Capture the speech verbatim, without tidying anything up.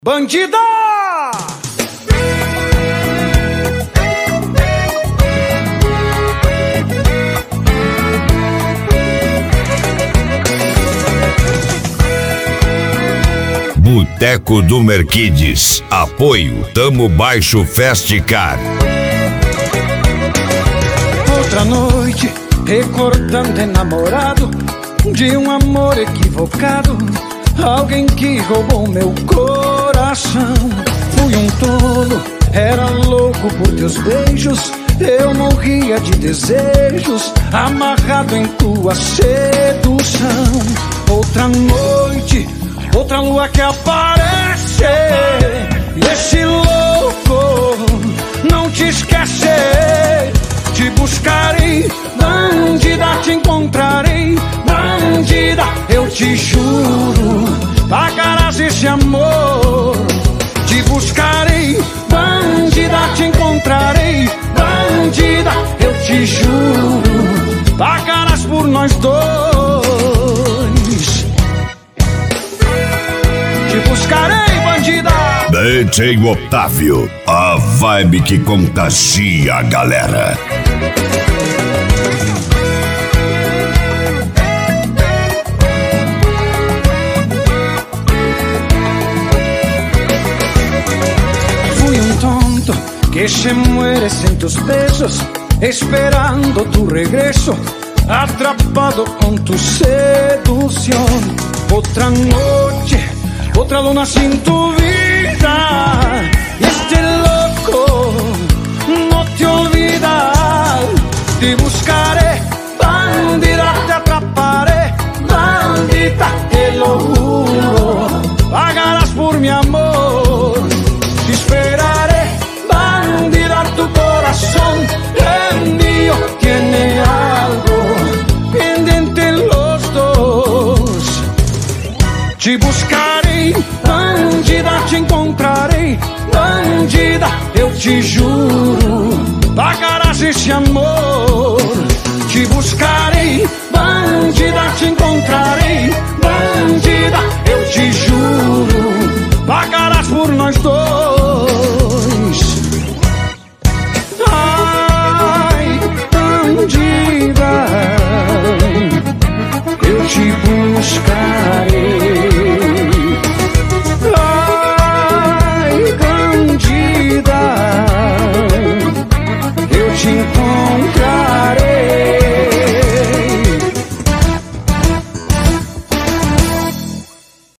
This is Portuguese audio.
Bandida! Boteco do Merquides. Apoio Tamo Baixo Festicar. Outra noite, recordando enamorado de um amor equivocado. Alguém que roubou meu coração. Fui um tolo, era louco por teus beijos. Eu morria de desejos, amarrado em tua sedução. Outra noite, outra lua que aparece, e esse louco não te esquece. Te buscarei, bandida, te encontrarei. Bandida, eu te juro, pagarás esse amor. Te buscarei, bandida, te encontrarei. Bandida, eu te juro, pagarás por nós dois. Te buscarei, bandida. D J Otávio, a vibe que contagia a galera. Que se muere en tus besos, esperando tu regreso, atrapado con tu seducción. Otra noche, otra luna sin tu vida, y este loco no te olvida. Te buscaré, bandida, te atraparé, bandita, te lo juro, pagarás por mi amor. Te esperaré, bandida, tu corazón es mío, tiene algo pendiente los dos. Te buscarei, bandida, te encontrarei. Bandida, eu te juro, pagarás esse amor. Te buscarei, bandida, te encontrarei. Bandida, eu te juro, pagarás por nós dois.